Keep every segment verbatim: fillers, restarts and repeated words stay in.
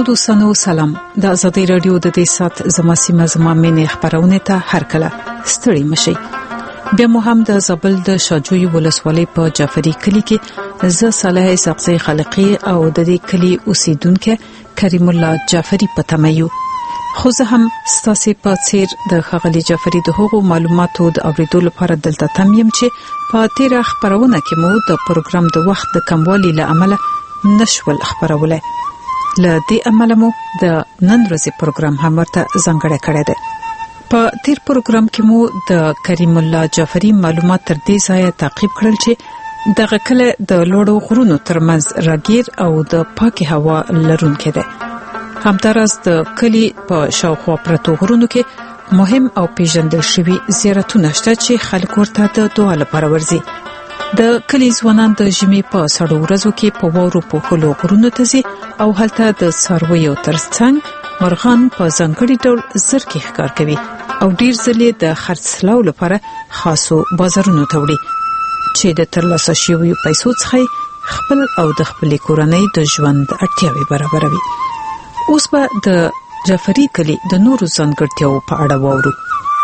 درنو دوستانو سلام. د آزادۍ رادیو د دې سات زما سیمه زما مینه خبرونه ته هر کله ستړي مشي. بیا مو هم د زابل د شاجوی ولسوالۍ په جعفری کلی کې ز صالح سقزی خلقی او د دې کلی اوسیدونکو کریم الله جعفری پتمایو. خو زه هم ستاسو په څیر د خغلی جعفری د هغو معلوماتو د اوریدو لپاره دلته تم یم چې په تیر خبرونه کې مو د پروګرام د وخت د کموالي له امله نشول خبرولای. لدې عمل مو د نن ورځې پروګرام هم ورته ځانګړی کړی دی. په تیر پروګرام کې مو د کریم الله جعفری معلومات تر دې ځای تعقیب کړل چې د غکله د لوړو غرونو ترمنځ راګیر او د پاکي هوا لرونکي دی. همدارس د کلی په شاوخوا پرتو غرونو کې مهم او پیژندل شوی زیارتونه شته چې خلک ورته د دعا لپاره ورځي. د کلی ځوانان د ژمي په سړو ورځو کې په وورو په خلو غرونو ته ځي او هلته د څارویو ترڅنګ مرغان په ځانګړي ډول زرکې ښکار کوي او ډیر ځلې د خرڅلاو لپاره خاصو بازارونو ته وړي چې د ترلاسه شویو پیسو څخه خپل او د خپل کورنۍ د ژوند اړتیاوې برابروي. اوس به د جعفری کلی د نورو ځانګړتیاو په اړه وورو.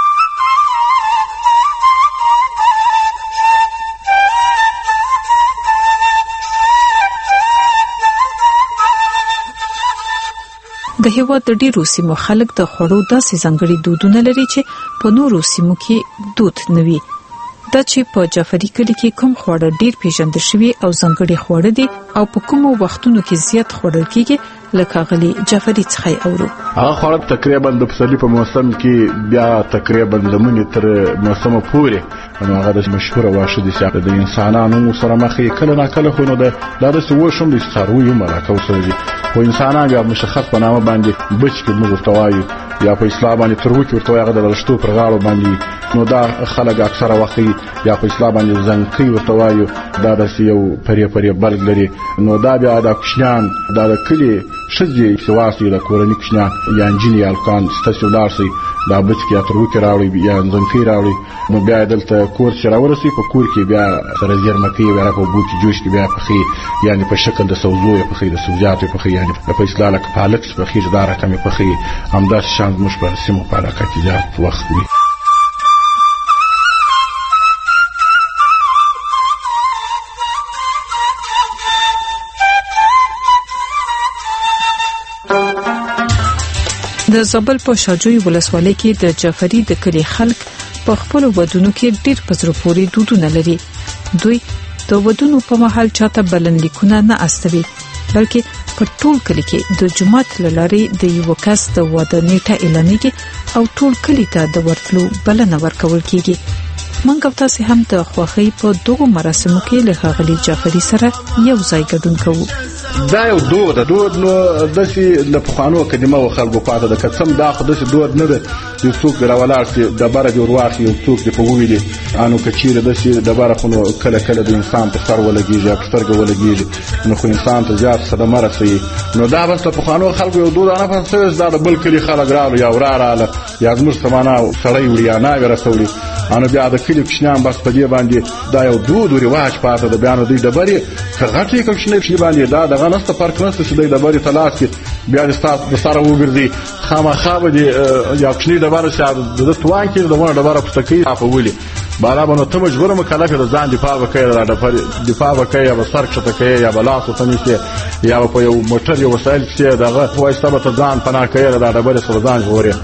د هیواد د ډیرو سیمو خلک د خوړو داسې ځانګړي دودونه لري چې په نورو سیمو کې دود نه وي. دا چې په جعفری کلی کې کوم خواړه ډیر پیژندل شوی او ځانګړي خواړه دي او په کومو وختونو کې زیات خوړل کیږي لکه غلي جعفری څخه اورو. هغه خواړه تقریبا د پسرلي په موسم کې بیا تقریبا د منی تر موسم پورې هغه د مشهور واښه دي چې د انسانانو سره مخې کله نه کله خو نو د لارې سو شوم د څارویو مراکو سره دي خو انسانان بیا مشخص په نامه باندې بچ کې موږ توایو یا په اسلام باندې تر وکي ورته هغه د لشتو پر غاړو باندې نو دا خلک اکثره وخت یا په اسلام باندې زنکی ورته وایو دا د یو پرې پرې بلګ لري نو دا بیا د کشنان دا د کلی شذي سواسي د کورنۍ کشنان یا انجینی الکان ستاسو لارسي دا بچ کې تر وکي راوړي یا زنکی راوړي نو بیا دلته کور چې راورسي په کور کې بیا سره زیرمکي ورا په بوتي جوش کې بیا پخې یعنی په شکل د سوزو پخې د سوزات پخې یعنی په اسلام کې پالکس پخې دا رقم پخې همدا شان مش پر سیمو په علاقه کې زیات وخت وي. د زابل په شاجوی ولسوالۍ کې د جعفری د کلی خلک په خپل ودونو کې ډیر پزرو پوري دودونه لري. دوی د ودونو په مهال چاته بلنلیکونه نه استوي بلکې په ټول کلی کې د جمعات لارې د یو کس د واده نیټه اعلانېږي او ټول کلی ته د ورتلو بلنه ورکول کیږي. منګو تاسو هم د خوخي په دغه مراسمو کې له غلي جعفری سره یو ځای ګډون کوو. دا یو دود د دود نو د سي د پخوانو قدیمه خلکو پاته د کڅم دا خو د دود نه ده یو څوک راولار چې د بار جوړ واخی یو څوک په وویلي انو کچیره د سي د بار خو کله کله د انسان په سر ولګیږي په سترګه ولګیږي نو خو انسان ته زیات صدمه رسي نو دا بس په پخوانو خلکو یو دود نه پاتې دا د بل کلی خلک راو یا وراراله یا زموږ سمانه سړی وړیا نه ورسولي انو بیا د کلی کښنام بس په دې باندې دا یو دود او رواج پاته د بیان دوی د بری کغټي کښنه شي باندې دا دغه نسته فرق نسته چې د بری تلاش کې بیا د ستاسو د سره وګرځي خامخا به یا کښنی د بار سره د توان کې د ونه د بار پټکی په ولي بالا باندې ته مجبور مکلف د ځان دفاع وکړي د دفاع وکړي یا سر چته کوي یا بلاس وتنيسي یا په یو موټر یو وسایل چې دغه وایسته به ځان پناه کوي د بری سره ځان جوړي.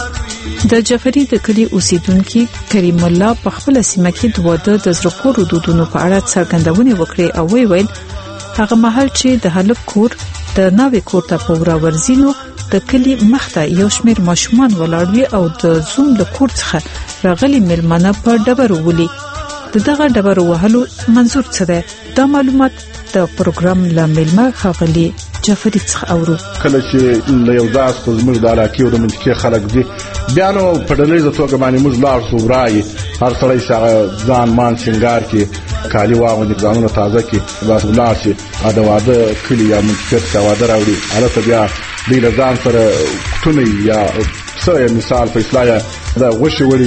د جعفری د کلی اوسیدونکو کریم الله په خپل سیمه کې د واده د زړه دودونو په اړه څرګندونه وکړه او وی ویل هغه محل چې د هلک کور د ناوې کور ته پورا ورزینو د کلی مخته یو شمیر ماشومان ولاړ او د زوم له کور څخه راغلي ملمنه په ډبرو ولي. دغه ډبرو وهلو منظور څه ده؟ دا معلومات د پروګرام له ملمه خغلی جعفری څخه اورو. کله چې له یو ځاس په زموږ د علاقې او د منطقې خلک دي بیا نو په ډلې د توګه باندې موږ لار سو راي هر سړی چې ځان مان سنگار کې کالی واغوندي ځانونه تازه کې بس ولار شي دا واده کلی یا منطقې څخه واده راوړي البته بیا د ځان سره کټونی یا څه مثال په اصلاح دا غوښه وړي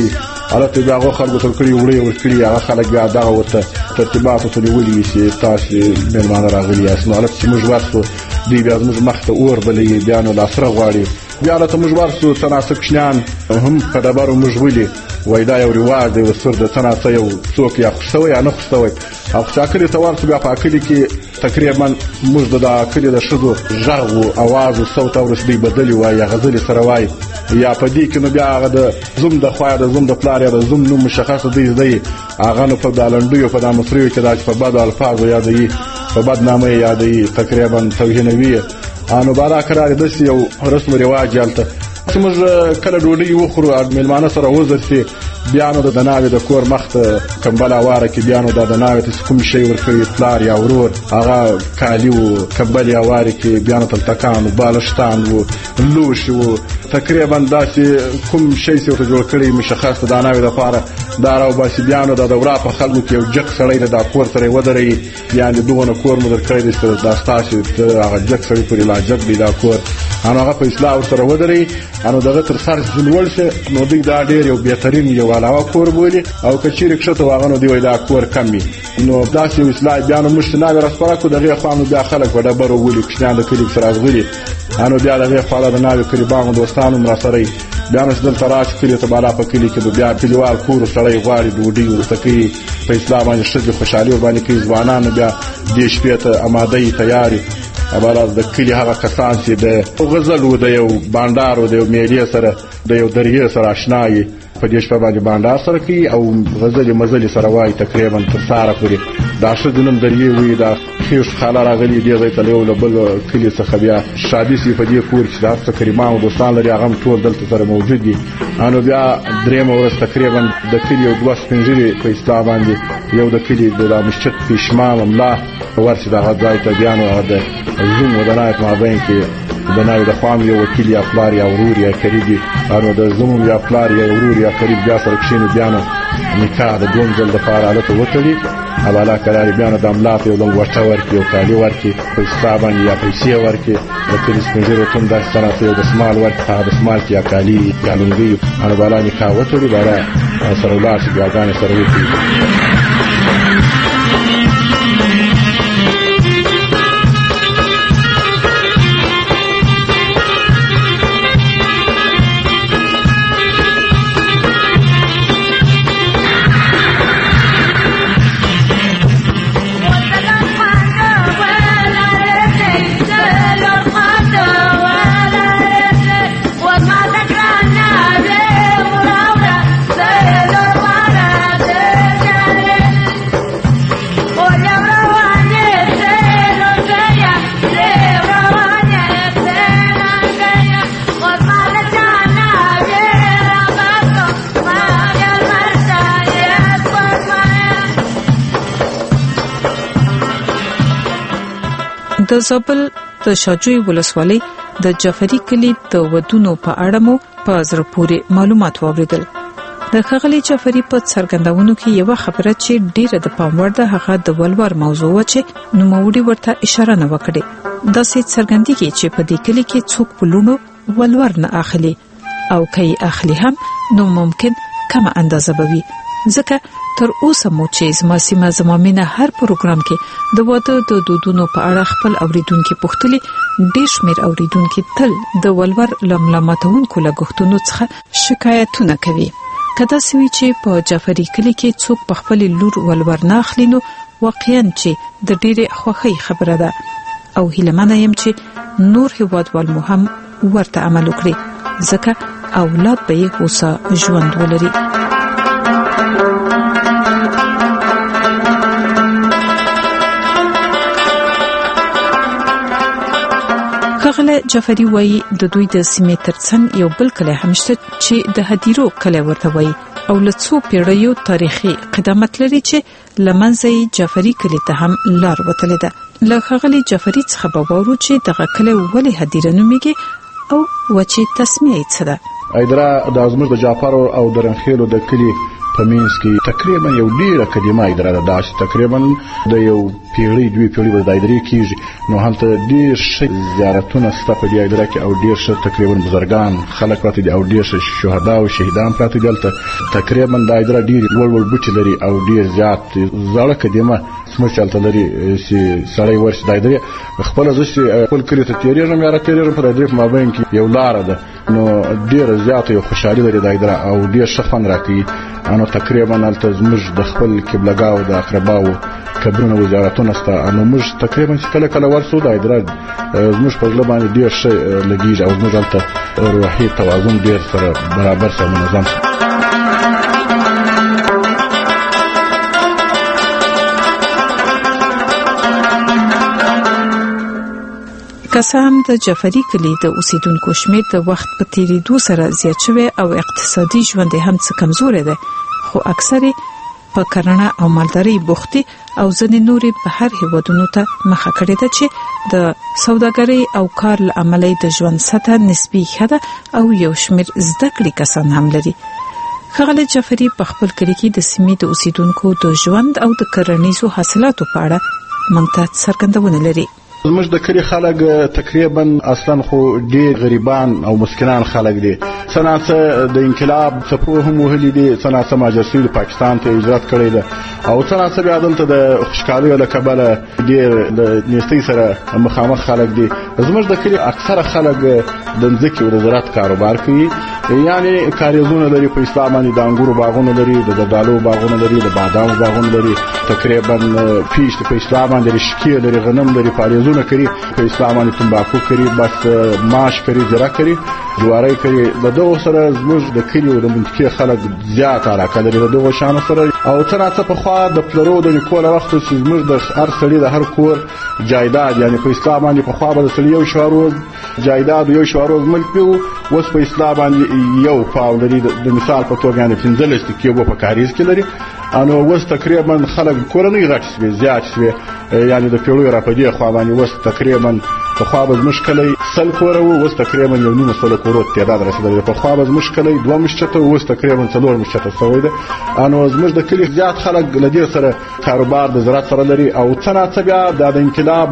حالت بیا هغه خلکو تر کړی وړي ورکړي هغه خلک بیا دغه وته ترتیبات ته نیولې چې تاسو مېلمانه راغلي یاست. نو حالت چې موږ ورسو دی بیا موږ مخته اور بلې بیا نو لاسره غواړي بیا ته موږ ورسو تناسب شنان هم په دبرو موږ ولي وای دا یو رواج دی وسر د تناسب یو څوک یا خوښوي یا نه خوښوي او څاکلي ته ورسو بیا په اکلي کې تقریبا موږ د اکلي د شذو ژغ او आवाज او صوت اورسدي بدلی وای غزل سره وای یا په دې کې نو بیا هغه د زوم د خوا د زوم د پلار یا د زوم نو مشخص دی دی هغه نو په دالندو په د مصریو کې د په بد الفاظ یادې په بدنامه یادې تقریبا توهینوي انو بارا قرار د یو رسم رواج یالته موږ کله ډوډۍ وخورو مېلمانه سره وزر سي بیا نو د دناوي د کور مخت کمبل اواره کې بیا نو د دناوي ته کوم شی ورکوي پلار یا ورور هغه کالی او کمبل اواره کې بیا نو تلتکان او بالشتان او لوش او تقریبا داسې کوم شی څه ته جوړ کړی مشخص د دناوي د فاره داراو باسي بیا نو د دورا په خلکو کې یو جک سړی د کور سره ودرې یعنی دغه کور مو درکړی د داستاسي هغه جک سړی پر علاج دی دا کور هغه په اسلام سره ودرې انو دغه تر سر جوړول شه نو دوی دا ډیر یو بهترین یو علاوه کور بولی او کچیر کښته واغنو دی وای دا کور کمی نو داسې اسلام بیا نو مشتنا ورسپاره کو دغه خوانو بیا خلک وډه برو ولي کښنه د کلی سره غلي انو بیا دغه خاله د ناوی کلی باغ دوستانو مر سره بیا نو دل تراش کلی ته بالا په کلی کې بیا کلیوال کور سره غواړي ډوډۍ ورتکی په اسلام باندې شته خوشحالي باندې کې ځوانان بیا د شپې ته آماده تیاری اباراز د کلی هغه کسان چې د غزل و د یو بانډار و د یو میډیا سره د یو دریه سره آشنایي په دې شپه باندې بانډار سره کوي او غزل مزل سره وای تقریبا تر ساره پورې دا شذنم دریه وي دا خیش خاله راغلي دی زې تلو لبل کلی څخه بیا شادي سي په دې کور کې دا تقریبا او دوستان لري هغه ټول دلته سره موجود دي انو بیا دریم ورځ تقریبا د کلی یو دوه سپنجري په اسلام باندې یو د کلی د مسجد پښمام الله ورسې دا غځای ته بیا نو د زوم ودانات مابین کې د ناوی د خام یو وکیل یا پلار یا ورور یا قریبي انو د زوم یا پلار یا ورور یا قریب بیا سره کښینو بیا نو نکاح د دوم ځل د پاره حالت وتړي حواله قرار بیا نو د املاک یو لنګ ورته ورکي او کالي ورکي په حساب یا پیسې ورکي د کلیس پنځه ټوم د سنت یو د سمال ورکي د سمال یا کالي یا لنګي انو بالا نکاح وتړي بالا سره ولاسي بیا غانې سره وکړي د زابل د شاجوی ولسوالۍ د جعفری کلی د ودونو په اړه مو په زړه پورې معلومات واوریدل. د خغلی جعفری په څرګندونو کې یو خبره چې ډیره د پام وړ ده هغه د ولور موضوع و چې نوموړي ورته اشاره نه وکړي. دا سي څرګندېږي چې په دې کلی کې څوک پلونو ولور نه اخلي او کوي اخلي هم نو ممکن کم اندازه بوي. ځکه تر اوسه مو چې زما سیمه زما مینه هر پروګرام کې د واده د دودونو په اړه خپل اوریدونکو پوښتلي ډېر شمېر اوریدونکو تل د ولور لملامتونکو لګښتونو څخه شکایتونه کوي. کدا سوي چې په جعفری کلی کې څوک په خپل لور ولور نه اخلي نو واقعا چې د ډېرې خوښۍ خبره ده او هیلمنه يم چې نور هیوادوال مو هم ورته عمل وکړي ځکه اولاد به یې هوسا ژوند ولري. خغله جعفری وای د دوی د سیمې ترڅنګ یو بل کلی هم شته چې د هدیرو کلی ورته وای او لڅو پیړیو تاریخي قدامت لري چې لمنځي جعفری کلی ته هم لار وتلې ده. له خغله جعفری څخه به وورو چې دغه کلی ولې هدیره نوميږي او وچی تسمیه څه ده. ایدرا د ازمر د جعفر او درنخیلو د کلی په مینس کې تقریبا یو ډیره قدیمه اداره ده چې تقریبا د یو پیړۍ دوی پیړۍ به د ادارې کېږي نو هلته ډیر ښه زیارتونه شته په دې اداره کې او ډیر ښه تقریبا بزرګان خلک پراته دي او ډیر ښه شهدا او شهیدان پراته دي هلته تقریبا د اداره ډیر لوړ لوړ بوټي لري او ډیر زیات زړه قدیمه سمچ هلته لري چې سړی ورشي د ادارې خپله زه چې خپل کلي ته تېرېږم یا راتېرېږم په د ادارې په مابین کې یو لاره ده نو ډیره زیاته یو خوشحالي لري د اداره او ډیر ښه خوند راکوي نو تقریبا هلته زموږ د خپل قبلګاو د اقرباو قبرونه و زیارتونه شته نو موږ تقریبا چې کله کله ورسو د اداره زموږ په زړه باندې ډیر ښه لګېږي او زموږ هلته روحي توازن ډیر سره برابر سره منظم شي. کسان د جعفری کلی د اوسیدونکو شمیر د وخت په تیریدو سره زیات شوی او اقتصادي ژوند هم څه کمزوري ده خو اکثره په کرنه او مالداري بوختي او ځنې نورې په هر هیوادونو ته مخه کړې ده چې د سوداګرۍ او کار لامل د ژوند سطح نسبی خده او یو شمیر زده کړې کسان هم لري. خغل جعفری په خپل کلی کې د سیمې د اوسیدونکو د ژوند او د کرنیزو حاصلاتو په اړه مونږ ته څرګندونه لري. زموږ د کلی خلک تقریبا اصلا خو ډیر غریبان او مسکینان خلک دي څنګه د انقلاب څخه هم وهلي دي څنګه ماجرسي د پاکستان ته هجرت کړی ده او څنګه بیا دلته د خوشحالي له کبله ډیر د نيستي سره مخامخ خلک دي. زموږ د کلی اکثره خلک د ځمکې او د زراعت کاروبار کوي یعنی کاریزونه لري په اسلام باندې د انګورو باغونه لري د زردالو باغونه لري د بادام باغونه لري تقریبا پیش په اسلام باندې شکی لري غنم لري پاریزونه کوي په اسلام باندې تمباکو کوي بس ماش کوي زرا کوي جواری کوي د دوه سره زموږ د کلی او د منطقې خلک زیات علاقه لري د دوه شان سره او څنګه په خوا د پلرو د نیکول وخت چې زموږ د هر سړي د هر کور جایداد یعنی په اسلام باندې په خوا به سړي یو شواروز جایداد یو شواروز ملک پیو اوس په اسلام باندې یو پاو لري د مثال په توګه یعنی پنځلس کې وو په کاریز کې لري انو وس تقریبا خلک کورنۍ غټ شوي زیات شوي یعنی د پیړیو را پدې خو باندې وس تقریبا په خوا به مشکلې سل کوره وو وس تقریبا یو نیمه سل کوره تعداد رسیدلی په خوا به مشکلې دوه مشته وس تقریبا څلور مشته سوي ده انو زموږ د کلی زیات خلک لدې سره کاروبار د زراعت سره لري او څنګه بیا د انقلاب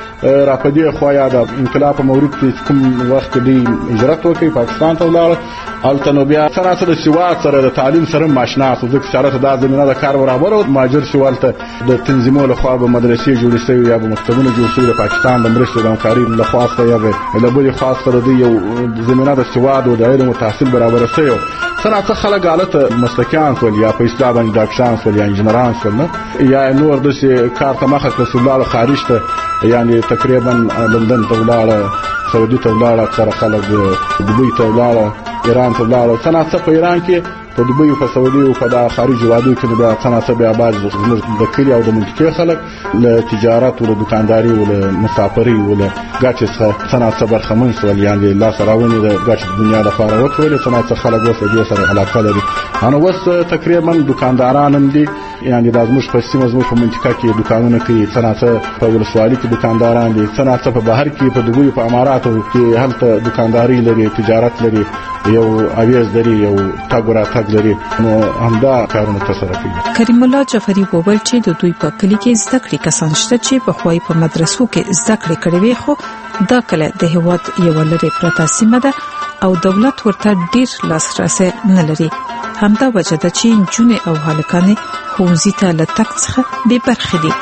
را پدې خو یا د انقلاب په مورید کې کوم وخت دی هجرت وکړي پاکستان ته ولاړ التنو بیا څنګه د سیوات سره د تعلیم سره ماشنا سو ځکه چې د زمينه د کار برابر او ماجر شوالته د تنظیمولو خو به مدرسې جوړې شوی یا به مکتبونه جوړ شوی د پاکستان د مرستې د همکارۍ له خاصه یا به له بل خاصه د یو زمينه د سواد او د علم او تحصیل برابر شوی څنګه خلک حالت مسلکیان ول یا په اسلام باندې ډاکټران ول یا انجنیران ول یا نور د کار ته مخه کړل خارج ته یعنی تقریبا لندن ته ولاړه سعودي ته ولاړه اکثر خلک دوبۍ ته ولاړه ایران ته ولاړه څنګه په ایران کې په دوبۍ او په سعودي او په د خارج وادو کې د څنګه بیا باز د کلی او د منطقې خلک له تجارت او د دکانداري او له مسافري او له ګاچې څنګه برخمن سول یعنی لا سراونی د ګاچ دنیا د فارغ ټول څنګه خلک وسه دې سره علاقه لري انا وس تقریبا دکانداران هم دي یعنی د ازموش په سیمه ازموش په منطقه کې دکانونه کوي څنګه په ولسوالۍ کې دکانداران دي څنګه په بهر کې په دوی په اماراتو کې هلته دکانداري لري تجارت لري یو اویز لري یو تاګورا تاګ لري نو همدا کارونه تسره کوي. کریم الله جعفری وویل چې د دوی په کلی کې زده کړې کسان شته چې په خوای په مدرسو کې زده کړې کړې وي خو دا کله د هیواد یو لري پرتا سیمه ده او دولت ورته ډیر لاسرسي نه لري همدا وجه ده چې جنې او هلکانې خوځي ته لټک څخه به برخې دي.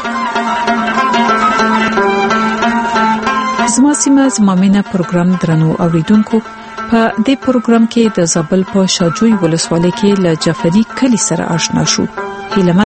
زما سیمه زما مینه پروګرام درنو اوریدونکو په دې پروګرام کې د زابل په شاجوی ولسوالۍ کې له جعفری کلی سره آشنا شو. هیله